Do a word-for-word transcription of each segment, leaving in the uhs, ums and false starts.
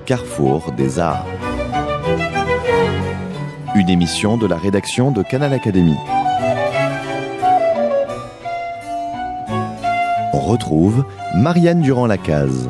carrefour des arts. Une émission de la rédaction de Canal Académie. On retrouve Marianne Durand-Lacaze.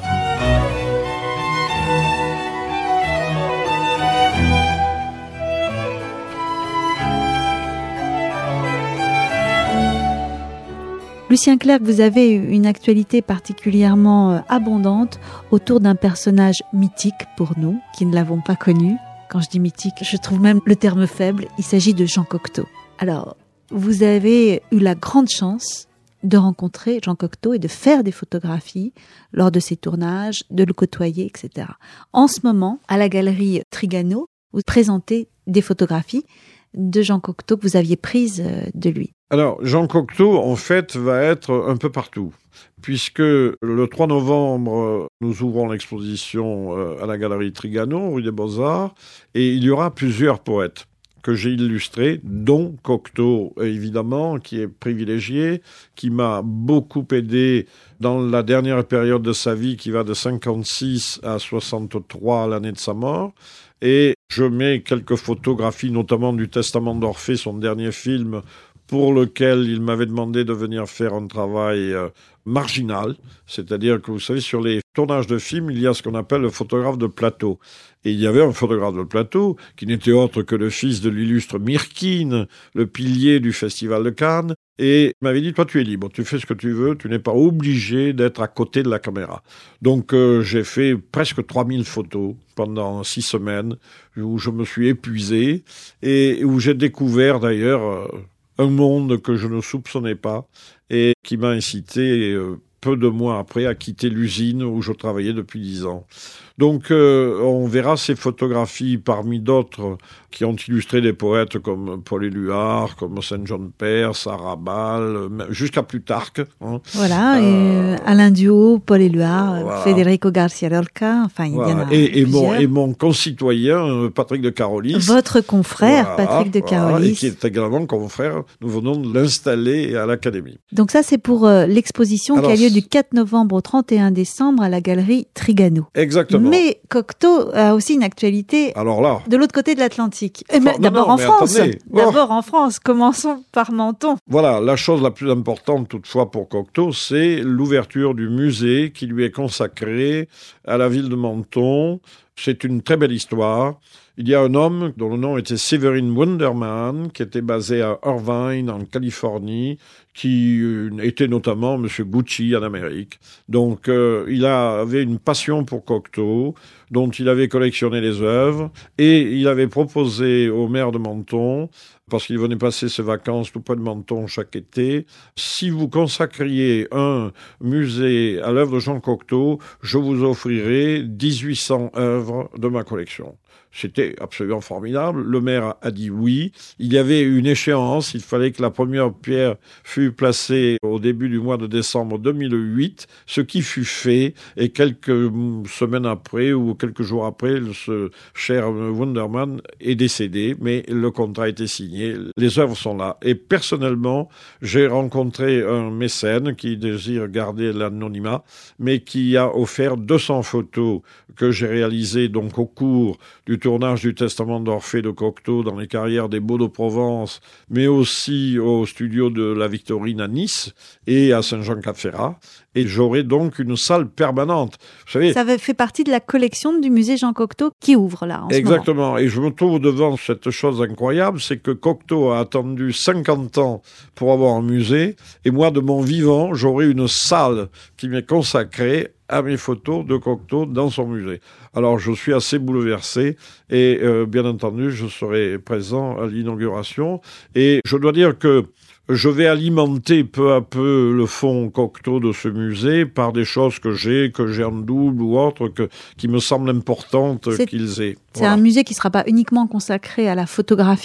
Lucien Clerc, vous avez une actualité particulièrement abondante autour d'un personnage mythique pour nous, qui ne l'avons pas connu. Quand je dis mythique, je trouve même le terme faible. Il s'agit de Jean Cocteau. Alors, vous avez eu la grande chance de rencontrer Jean Cocteau et de faire des photographies lors de ses tournages, de le côtoyer, et cetera. En ce moment, à la galerie Trigano, vous présentez des photographies de Jean Cocteau que vous aviez prises de lui. Alors, Jean Cocteau, en fait, va être un peu partout, puisque le trois novembre, nous ouvrons l'exposition à la galerie Trigano, rue des Beaux-Arts, et il y aura plusieurs poètes que j'ai illustrés, dont Cocteau, évidemment, qui est privilégié, qui m'a beaucoup aidé dans la dernière période de sa vie, qui va de cinquante-six à soixante-trois, l'année de sa mort. Et je mets quelques photographies, notamment du Testament d'Orphée, son dernier film, pour lequel il m'avait demandé de venir faire un travail euh, marginal. C'est-à-dire que, vous savez, sur les tournages de films, il y a ce qu'on appelle le photographe de plateau. Et il y avait un photographe de plateau qui n'était autre que le fils de l'illustre Mirkin, le pilier du Festival de Cannes. Et il m'avait dit, toi, tu es libre, tu fais ce que tu veux, tu n'es pas obligé d'être à côté de la caméra. Donc, euh, j'ai fait presque trois mille photos pendant six semaines, où je me suis épuisé et où j'ai découvert d'ailleurs euh, un monde que je ne soupçonnais pas et qui m'a incité euh, peu de mois après à quitter l'usine où je travaillais depuis dix ans. Donc euh, on verra ces photographies parmi d'autres qui ont illustré des poètes comme Paul Éluard, comme Saint-John Perse, Arrabal, jusqu'à Plutarque. Hein. Voilà, euh, et Alain Duhaut, Paul Éluard, voilà. Federico Garcia Lorca, enfin il voilà. y en a et, et, mon, et plusieurs. mon concitoyen Patrick de Carolis. Votre confrère voilà, Patrick de voilà, Carolis. et qui est également confrère, nous venons de l'installer à l'Académie. Donc ça c'est pour euh, l'exposition Alors, qui a lieu du quatre novembre au trente et un décembre à la galerie Trigano. Exactement. Mais Cocteau a aussi une actualité Alors là, de l'autre côté de l'Atlantique. Eh ben, non, d'abord non, en mais France. attendez. D'abord en France. Commençons par Menton. voilà, la chose la plus importante toutefois pour Cocteau, c'est l'ouverture du musée qui lui est consacré à la ville de Menton. C'est une très belle histoire. Il y a un homme dont le nom était Severin Wunderman, qui était basé à Irvine, en Californie, qui euh, était notamment M. Gucci en Amérique. Donc, euh, il a, avait une passion pour Cocteau, dont il avait collectionné les œuvres, et il avait proposé au maire de Menton, parce qu'il venait passer ses vacances tout près de Menton chaque été, si vous consacriez un musée à l'œuvre de Jean Cocteau, je vous offrirai dix-huit cents œuvres de ma collection. C'était absolument formidable. Le maire a dit oui. Il y avait une échéance. Il fallait que la première pierre fût placée au début du mois de décembre deux mille huit, ce qui fut fait. Et quelques semaines après ou quelques jours après, ce cher Wunderman est décédé, mais le contrat a été signé. Les œuvres sont là. Et personnellement, j'ai rencontré un mécène qui désire garder l'anonymat, mais qui a offert deux cents photos que j'ai réalisées donc au cours du tournage du Testament d'Orphée de Cocteau dans les carrières des Baux de Provence, mais aussi au studio de la Victorine à Nice et à Saint-Jean-Cap-Ferrat. Et j'aurai donc une salle permanente. Vous savez, ça fait partie de la collection du musée Jean Cocteau qui ouvre là en ce moment. Exactement. Et je me trouve devant cette chose incroyable, c'est que Cocteau a attendu cinquante ans pour avoir un musée. Et moi, de mon vivant, j'aurai une salle qui m'est consacrée à mes photos de Cocteau dans son musée. Alors, je suis assez bouleversé et, euh, bien entendu, je serai présent à l'inauguration. Et je dois dire que je vais alimenter peu à peu le fonds Cocteau de ce musée par des choses que j'ai, que j'ai en double ou autres, que, qui me semblent importantes c'est, qu'ils aient. C'est voilà. un musée qui ne sera pas uniquement consacré à la photographie.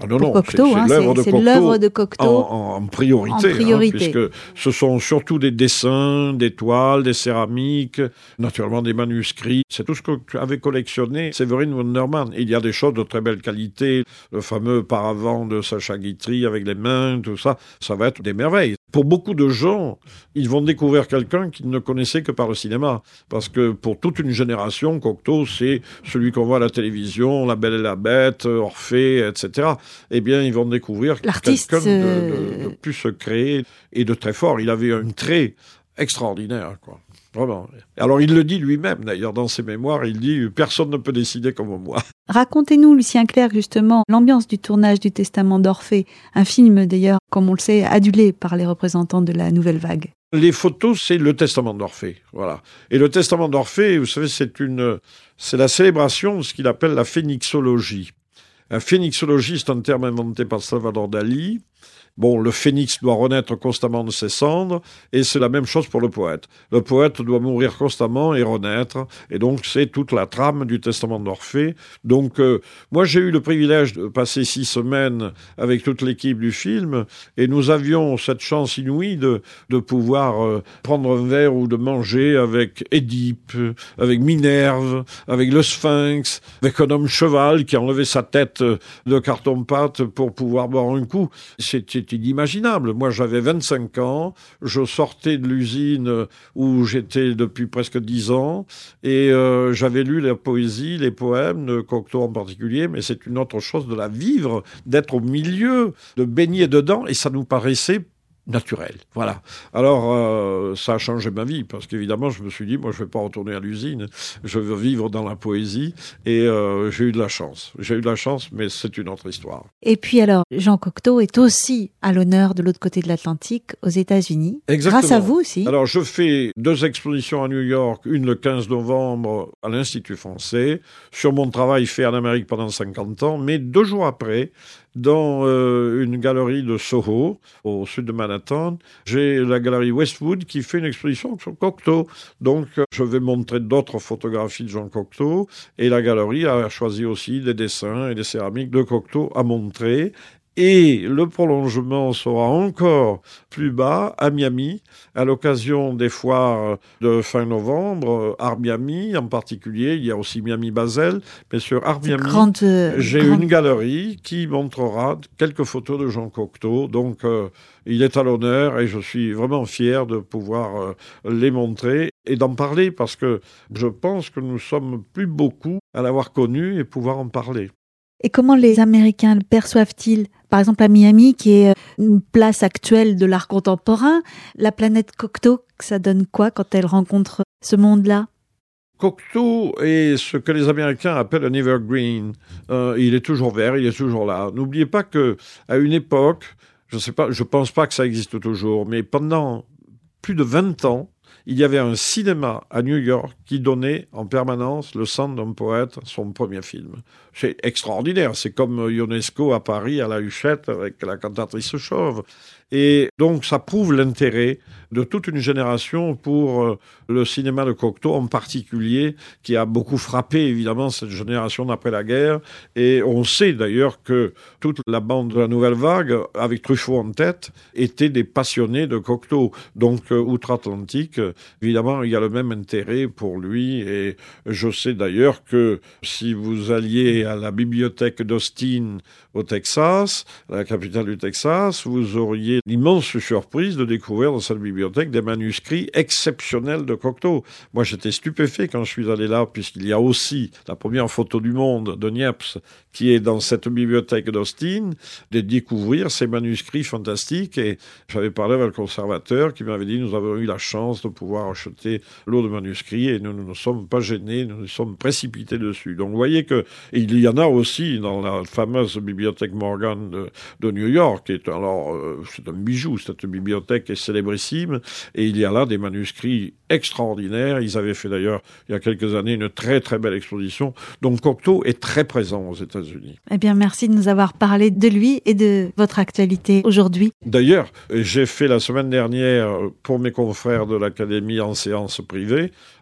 Ah non, pour non, Cocteau, c'est, c'est hein, l'œuvre de c'est Cocteau, l'œuvre de Cocteau en, en, en priorité, en priorité. Hein, puisque ce sont surtout des dessins, des toiles, des céramiques, naturellement des manuscrits. C'est tout ce qu'avait collectionné Séverine Wundermann. Il y a des choses de très belle qualité, le fameux paravent de Sacha Guitry avec les mains, tout ça, ça va être des merveilles. Pour beaucoup de gens, ils vont découvrir quelqu'un qu'ils ne connaissaient que par le cinéma. Parce que pour toute une génération, Cocteau, c'est celui qu'on voit à la télévision, La Belle et la Bête, Orphée, et cetera. Eh bien, ils vont découvrir l'artiste quelqu'un de, euh... de, de plus secret et de très fort. Il avait un trait extraordinaire, quoi. Vraiment. Alors, il le dit lui-même, d'ailleurs, dans ses mémoires, il dit « Personne ne peut décider comme moi ». Racontez-nous, Lucien Clerc, justement, l'ambiance du tournage du Testament d'Orphée, un film, d'ailleurs, comme on le sait, adulé par les représentants de la Nouvelle Vague. Les photos, c'est le Testament d'Orphée, voilà. Et le Testament d'Orphée, vous savez, c'est une, c'est la célébration de ce qu'il appelle la phénixologie. La phénixologie, c'est un terme inventé par Salvador Dali. Bon, le phénix doit renaître constamment de ses cendres, et c'est la même chose pour le poète. Le poète doit mourir constamment et renaître, et donc c'est toute la trame du Testament d'Orphée. Donc, euh, moi j'ai eu le privilège de passer six semaines avec toute l'équipe du film, et nous avions cette chance inouïe de, de pouvoir euh, prendre un verre ou de manger avec Édipe, avec Minerve, avec le Sphinx, avec un homme cheval qui a enlevé sa tête de carton-pâte pour pouvoir boire un coup. C'était inimaginable. Moi, j'avais vingt-cinq ans, je sortais de l'usine où j'étais depuis presque dix ans, et euh, j'avais lu la poésie, les poèmes de Cocteau en particulier, mais c'est une autre chose de la vivre, d'être au milieu, de baigner dedans, et ça nous paraissait naturel, voilà. Alors, euh, ça a changé ma vie, parce qu'évidemment, je me suis dit, moi, je ne vais pas retourner à l'usine, je veux vivre dans la poésie, et euh, j'ai eu de la chance. J'ai eu de la chance, mais c'est une autre histoire. Et puis alors, Jean Cocteau est aussi à l'honneur de l'autre côté de l'Atlantique, aux États-Unis. Exactement. Grâce à vous aussi. Alors, je fais deux expositions à New York, une le quinze novembre à l'Institut français, sur mon travail fait en Amérique pendant cinquante ans, mais deux jours après, dans euh, une galerie de Soho, au sud de Manhattan, j'ai la galerie Westwood qui fait une exposition sur Cocteau. Donc, je vais montrer d'autres photographies de Jean Cocteau, et la galerie a choisi aussi des dessins et des céramiques de Cocteau à montrer. Et le prolongement sera encore plus bas à Miami, à l'occasion des foires de fin novembre, Art Miami en particulier. Il y a aussi Miami-Basel, mais sur Art Miami, grande, euh, j'ai grande... une galerie qui montrera quelques photos de Jean Cocteau. Donc, euh, il est à l'honneur et je suis vraiment fier de pouvoir euh, les montrer et d'en parler, parce que je pense que nous sommes plus beaucoup à l'avoir connu et pouvoir en parler. Et comment les Américains le perçoivent-ils ? Par exemple, à Miami, qui est une place actuelle de l'art contemporain, la planète Cocteau, ça donne quoi quand elle rencontre ce monde-là ? Cocteau est ce que les Américains appellent un evergreen. Euh, il est toujours vert, il est toujours là. N'oubliez pas que à une époque, je sais pas, je pense pas que ça existe toujours, mais pendant plus de vingt ans, il y avait un cinéma à New York qui donnait en permanence Le sang d'un poète, son premier film. C'est extraordinaire. C'est comme Ionesco à Paris, à la Huchette, avec la cantatrice chauve. Et donc, ça prouve l'intérêt de toute une génération pour euh, le cinéma de Cocteau en particulier, qui a beaucoup frappé, évidemment, cette génération d'après la guerre. Et on sait d'ailleurs que toute la bande de la Nouvelle Vague, avec Truffaut en tête, étaient des passionnés de Cocteau. Donc, euh, outre-Atlantique, euh, évidemment, il y a le même intérêt pour lui. Et je sais d'ailleurs que si vous alliez à la bibliothèque d'Austin au Texas, la capitale du Texas, vous auriez l'immense surprise de découvrir dans cette bibliothèque des manuscrits exceptionnels de Cocteau. Moi, j'étais stupéfait quand je suis allé là, puisqu'il y a aussi la première photo du monde de Niepce qui est dans cette bibliothèque d'Austin, de découvrir ces manuscrits fantastiques. Et j'avais parlé avec le conservateur qui m'avait dit « Nous avons eu la chance de pouvoir acheter l'eau de manuscrits et nous ne nous sommes pas gênés, nous nous sommes précipités dessus. » Donc, vous voyez que il y en a aussi dans la fameuse bibliothèque Morgan de, de New York. Et alors, euh, c'est un bijou, cette bibliothèque est célébrissime. Et il y a là des manuscrits extraordinaires. Ils avaient fait d'ailleurs, il y a quelques années, une très très belle exposition. Donc, Cocteau est très présent aux États-Unis. Eh bien, merci de nous avoir parlé de lui et de votre actualité aujourd'hui. D'ailleurs, j'ai fait la semaine dernière, pour mes confrères de l'Académie en séance privée,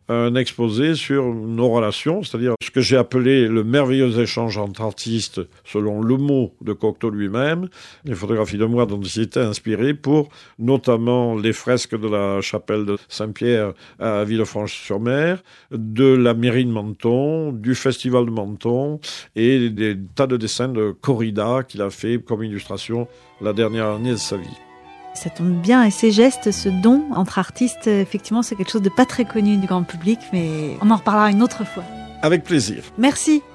un exposé sur nos relations, c'est-à-dire ce que j'ai appelé le merveilleux échange entre artistes, selon le mot de Cocteau lui-même, les photographies de moi dont il s'était inspiré pour notamment les fresques de la chapelle de Saint-Pierre à Villefranche-sur-Mer, de la mairie de Menton, du festival de Menton et des tas de dessins de corrida qu'il a fait comme illustration la dernière année de sa vie. Ça tombe bien, et ces gestes, ce don entre artistes, effectivement, c'est quelque chose de pas très connu du grand public, mais on en reparlera une autre fois. Avec plaisir. Merci.